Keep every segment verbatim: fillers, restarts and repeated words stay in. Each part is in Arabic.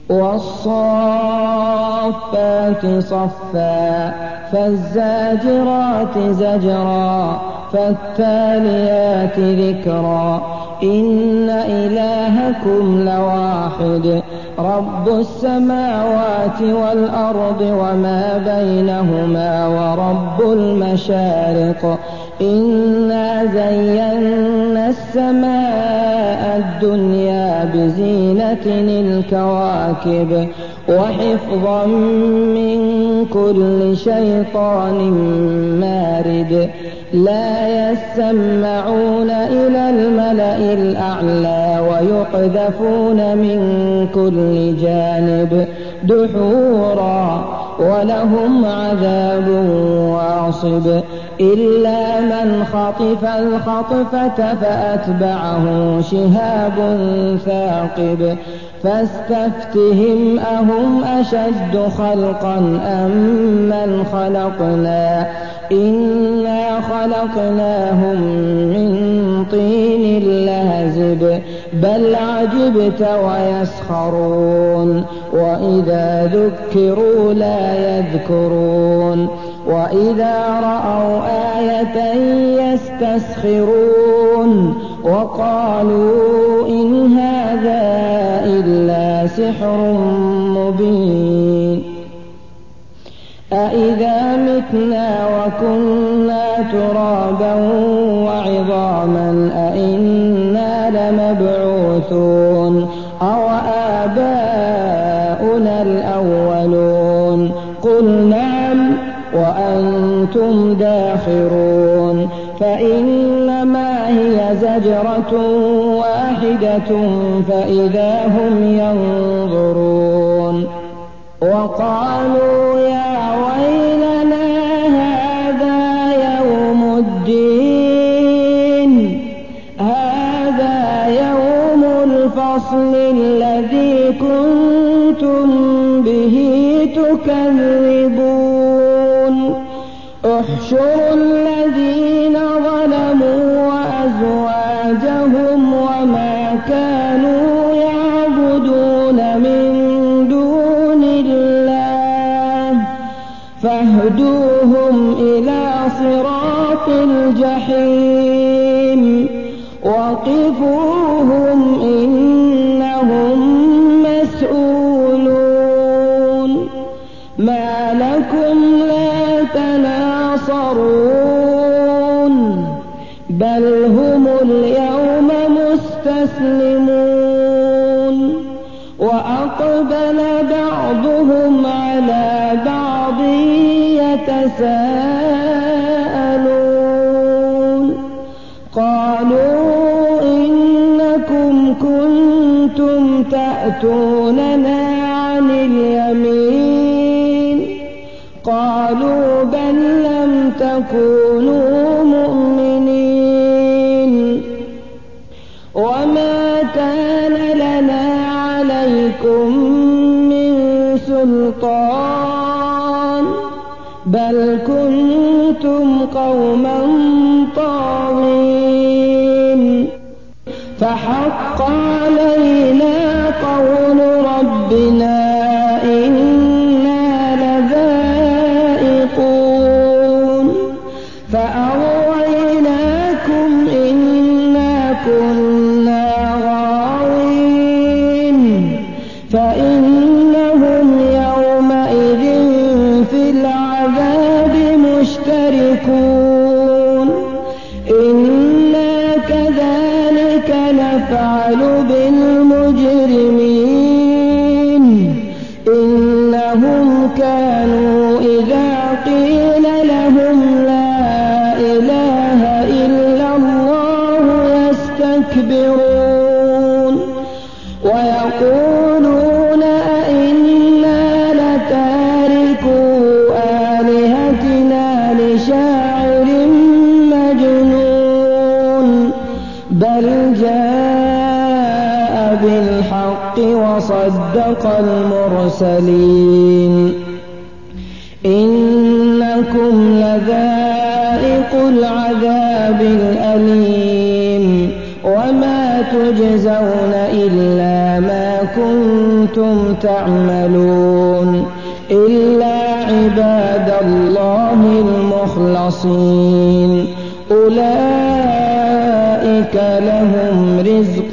والصافات صفا فالزاجرات زجرا فالتاليات ذكرا إن إلهكم لواحد رب السماوات والأرض وما بينهما ورب المشارق إنا زينا السماء الدنيا بزينة الكواكب وحفظا من كل شيطان مارد لا يسمعون إلى الملأ الأعلى ويقذفون من كل جانب دحورا ولهم عذاب واصب إلا من خطف الخطفة فأتبعه شهاب ثاقب فاستفتهم أهم أشد خلقا أم من خلقنا إنا خلقناهم من طين لازب بل عجبت ويسخرون وإذا ذكروا لا يذكرون وإذا رأوا آية يستسخرون وقالوا إن هذا إلا سحر مبين أإذا متنا وكنا ترابا وعظاما أإنا لمبعوثون أو آباؤنا الأولون قل نعم وأنتم داخرون فإنما هي زجرة واحدة فإذا هم ينظرون وقالوا يا ويلنا هذا يوم الدين هذا يوم الفصل الذي كنتم به تكذبون احشروا الذين ظلموا وأزواجهم وما كانوا يعبدون من دون الله فاهدوهم إلى صراط الجحيم وقفوهم إنهم مسؤولون ما لكم لا تناصرون بل هم اليوم مستسلمون وأقبل بعضهم على بعض يتساءلون قالوا إنكم كنتم تأتوننا عن اليمين قالوا بل لم تكونوا مؤمنين وما كان لنا عليكم من سلطان بل كنتم قوما طاغين فحق علينا قول ربنا إنا لذائقون فأغويناكم إنا كنا غاوين فإنهم يومئذ في العذاب مشتركون إنا كذلك نفعل بالمجرمين إنهم كانوا إذا قيل لهم لا إله إلا الله يستكبرون ويقولون أئنا لتاركو آلهتنا لشاعر مجنون بل جاء بالحق وصدق المرسلين إنكم لذائقو العذاب الأليم وما تجزون إلا ما كنتم تعملون إلا عباد الله المخلصين أولئك لهم رزق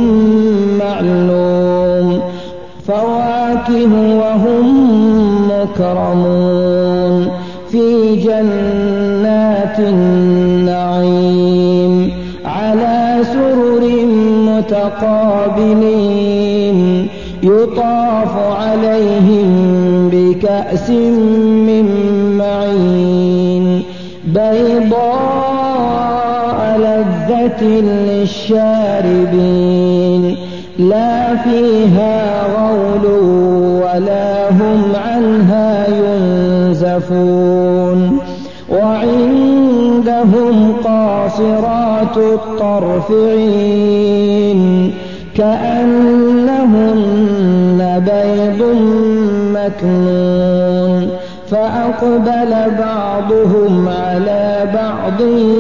معلوم فواكه وهم مكرمون في جنات النعيم على سرر متقابلين يطاف عليهم بكأس من معين بيضاء لذة للشاربين لا فيها غول ولا هم عنها ينزفون وعندهم قاصرات الطرف عين كأنهن بيض مكنون فأقبل بعضهم على بعض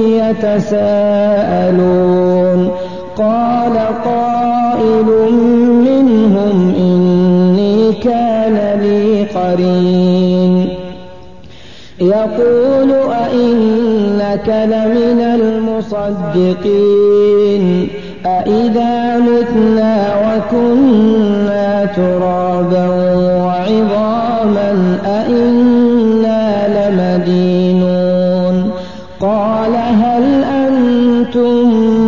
يتساءلون قال قائل منهم إني كان لي قرين يقول أئنك لمن المصدقين أئذا متنا وكنا ترابا وعظاما أئنا لمدينون قال هل أنتم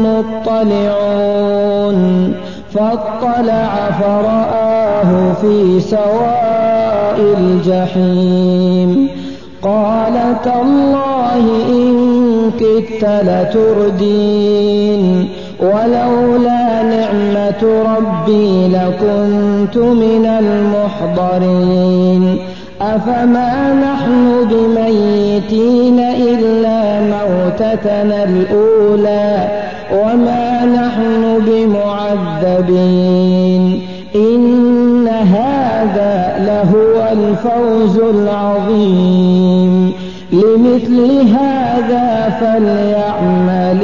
مطلعون فاطلع فرآه في سواء الجحيم قال تالله إن كدت لتردين ولولا نعمة ربي لكنت من المحضرين أفما نحن بميتين إلا موتتنا الأولى وما نحن بمعذبين إن هذا لهو الفوز العظيم لمثل هذا فليعمل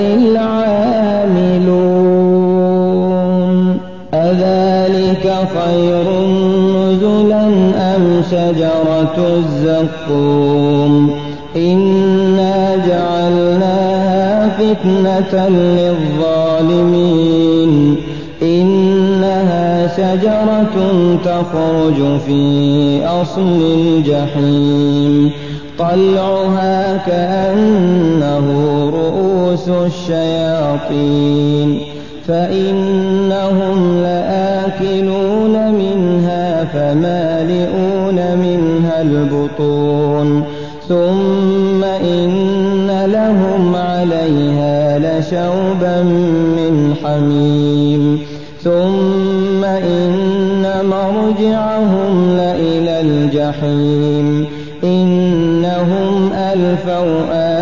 العاملون أذلك خير نزلا أم شجرة الزقوم إنا جعلناها فتنة للظالمين إنها شجرة تخرج في أصل الجحيم طلعها كأنه رؤوس الشياطين فإنهم لآكلون منها فمالئون منها البطون ثم إن لهم عليها لشوبا من حميم ثم إن مرجعهم لإلى الجحيم إنهم ألفوا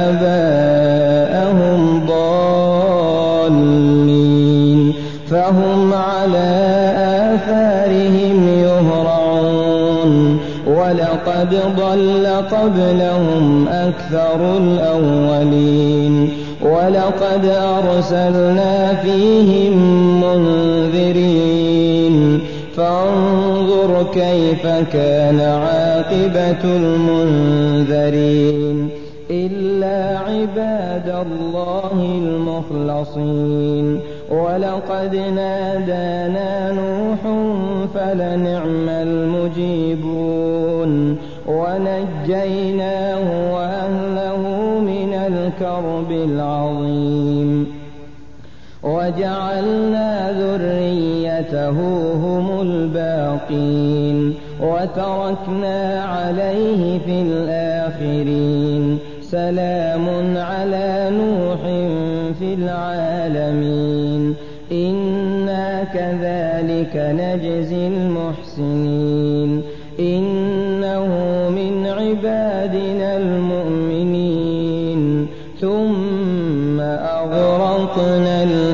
آباءهم ضالين فهم على آثارهم يهرعون ولقد ضل قبلهم أكثر الأولين ولقد أرسلنا فيهم منذرين فانظر كيف كان عاقبة المنذرين إلا عباد الله المخلصين ولقد نادانا نوح فلنعم المجيبون ونجيناه وأهله من الكرب العظيم وجعلنا ذريته هم الباقين وتركنا عليه في الآخرين سلام على نوح في العالمين إنا كذلك نجزي المحسنين إنه من عبادنا المؤمنين ثم أغرقنا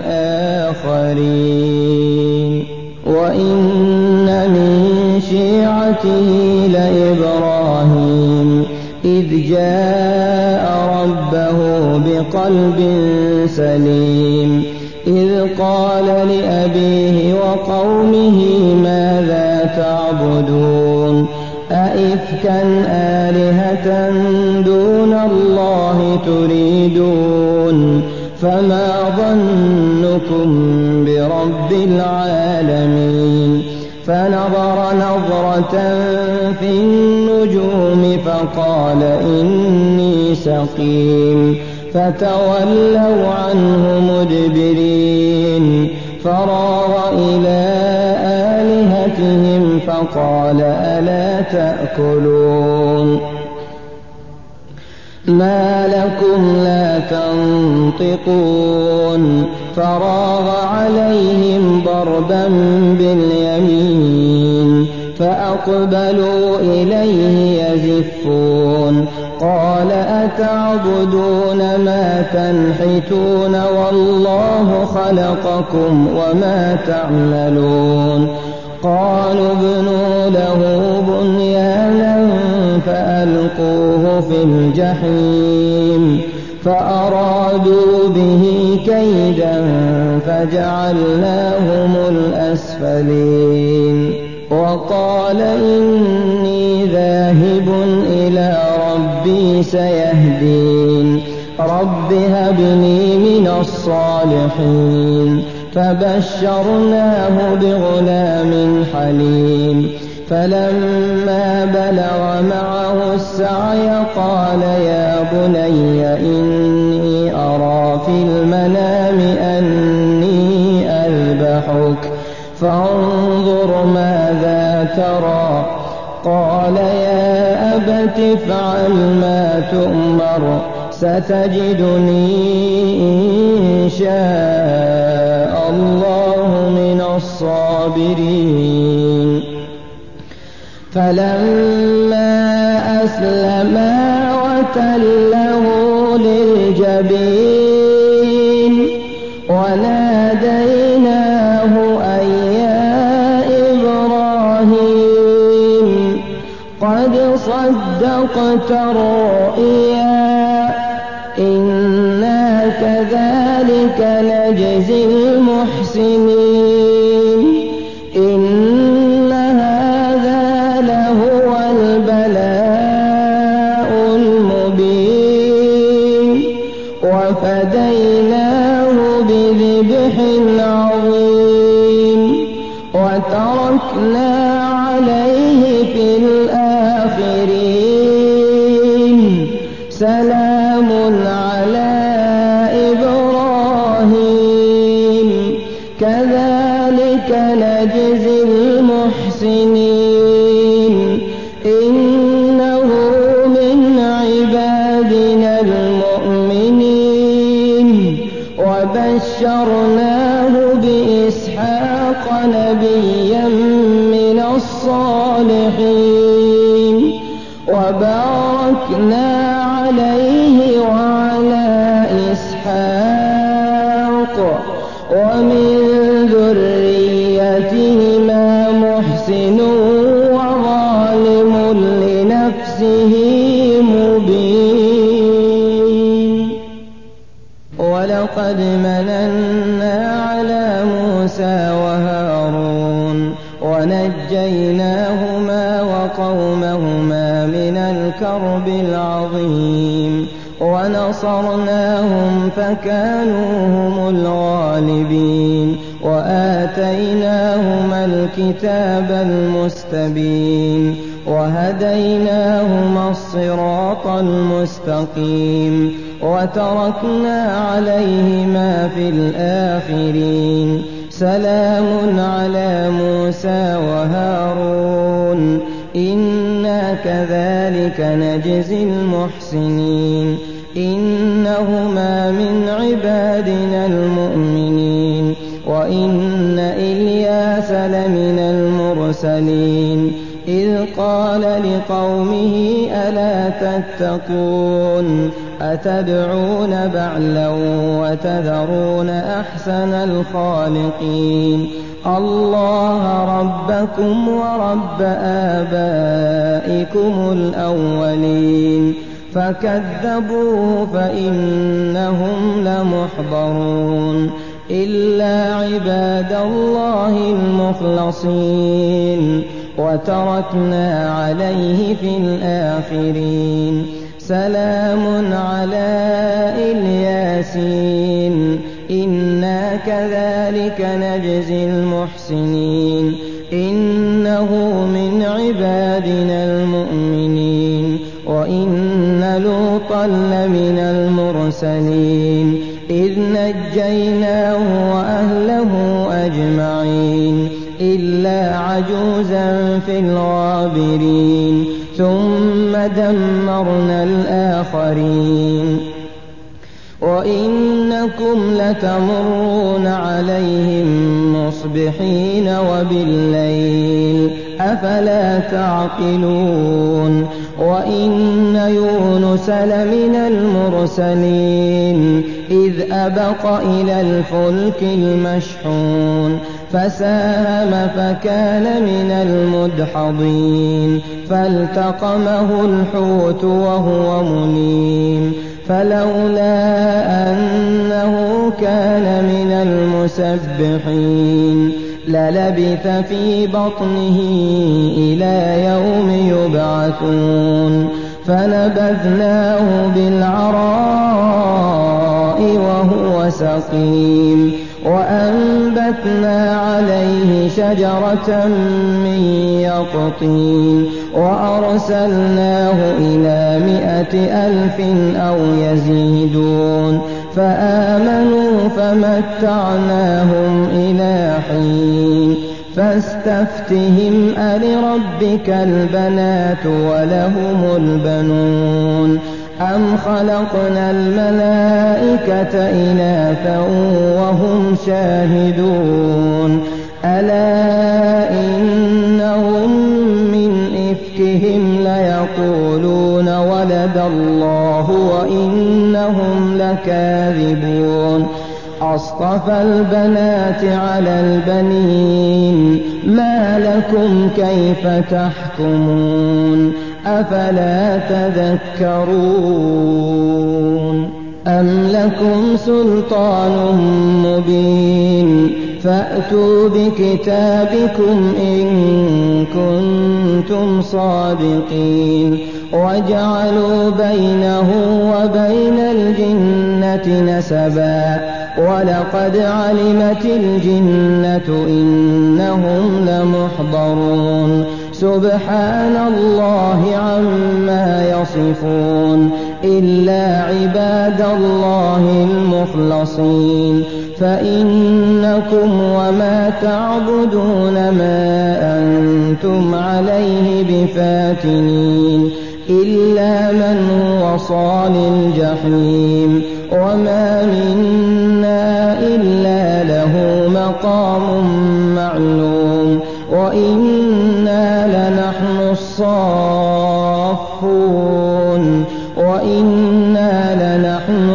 الآخرين وإن من شيعته لإبراهيم إذ جاء ربه بقلب سليم إذ قال لأبيه وقومه ماذا تعبدون أئفكا آلهة دون الله تريدون فما ظنكم برب العالمين فنظر نظرة في النجوم فقال إني سقيم فتولوا عنه مدبرين فراغ إلى آلهتهم فقال ألا تأكلون ما لكم لا تنطقون فراغ عليهم ضربا باليمين فأقبلوا إليه يزفون قال أتعبدون ما تنحتون والله خلقكم وما تعملون قالوا ابنوا له بنيانا فألقوه في الجحيم فأرادوا به كيدا فجعلناهم الأسفلين وقال إني ذاهب إلى ربي سيهدين رب هب لي من الصالحين فبشرناه بغلام حليم فلما بلغ معه السعي قال يا بني إني أرى في المنام أني أذبحك فانظر ماذا ترى قال يا أبت افعل ما تؤمر ستجدني إن شاء الله من الصابرين فلما أسلما وتله للجبين وناديناه أن يا إبراهيم قد صدقت الرؤيا إنا كذلك نجزي المحسنين إن هذا لهو البلاء المبين وفديناه بذبح عظيم وتركنا عليه في الآخرين سلام على إبراهيم كذلك نجزي المحسنين إنه من عبادنا المؤمنين وبشرناه بإسحاق نبيا من الصالحين وباركنا عليه وعلى إسحاق ومن ذريتهما محسن وظالم لنفسه مبين ولقد مننا على موسى وهارون ونجيناهما وقومهما من الكرب العظيم ونصرناهم فكانوا هم الغالبين وآتيناهما الكتاب المستبين وهديناهما الصراط المستقيم وتركنا عليهما في الآخرين سلام على موسى وهارون إنا كذلك نجزي المحسنين إنهما من عبادنا المؤمنين وإن إلياس لمن المرسلين إذ قال لقومه ألا تتقون أتدعون بعلا وتذرون أحسن الخالقين الله ربكم ورب آبائكم الأولين فكذبوه فإنهم لمحضرون إلا عباد الله المخلصين وتركنا عليه في الآخرين سلام على الياسين إنا كذلك نجزي المحسنين إنه من عبادنا المؤمنين وإن لوطا لمن المرسلين إذ نجيناه وأهله أجمعين إلا عجوزا في الغابرين ثم دمرنا الآخرين وإنكم لتمرون عليهم مصبحين وبالليل أفلا تعقلون وإن يونس لمن المرسلين إذ أبق إلى الفلك المشحون فساهم فكان من المدحضين فالتقمه الحوت وهو مليم فلولا أنه كان من المسبحين للبث في بطنه إلى يوم يبعثون فنبذناه بالعراء وهو سقيم وأنبتنا عليه شجرة من يقطين وأرسلناه إلى مائة ألف أو يزيدون فآمنوا فمتعناهم إلى حين فاستفتهم ألربك البنات ولهم البنون أم خلقنا الملائكة إناثا وهم شاهدون ألا إنهم من إفكهم ليقولون ولد الله وإنهم لكاذبون أصطفى البنات على البنين ما لكم كيف تحكمون أفلا تذكرون أم لكم سلطان مبين فأتوا بكتابكم إن كنتم صادقين وجعلوا بينه وبين الجنة نسبا ولقد علمت الجنة إنهم لمحضرون سبحان الله عما يصفون إلا عباد الله المخلصين فإنكم وما تعبدون ما أنتم عليه بفاتنين إلا من هو صال الجحيم وما منا إلا له مقام معلوم وإنا لنحن الصافون وإنا لنحن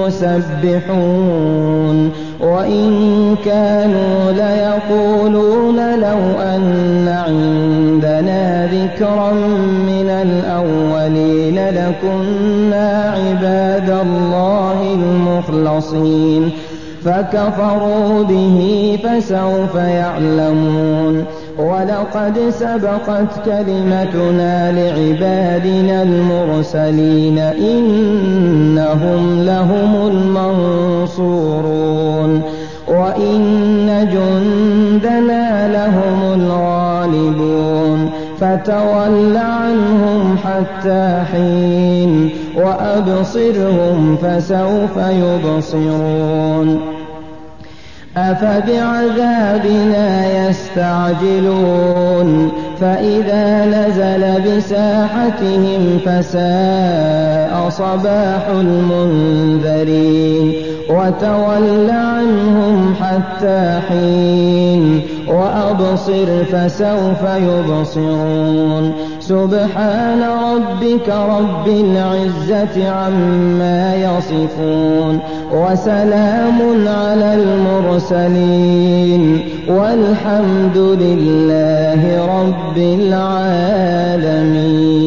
المسبحون وإن كانوا ليقولون لو أن عندنا ذكرا من الأولين لكنا عباد الله المخلصين فكفروا به فسوف يعلمون ولقد سبقت كلمتنا لعبادنا المرسلين إنهم لهم المنصورون وإن جندنا لهم الغالبون فتول عنهم حتى حين وأبصرهم فسوف يبصرون أفبعذابنا يستعجلون فإذا نزل بساحتهم فساء صباح المنذرين وتول عنهم حتى حين وأبصر فسوف يبصرون سبحان ربك رب العزة عما يصفون وسلام على المرسلين والحمد لله رب العالمين.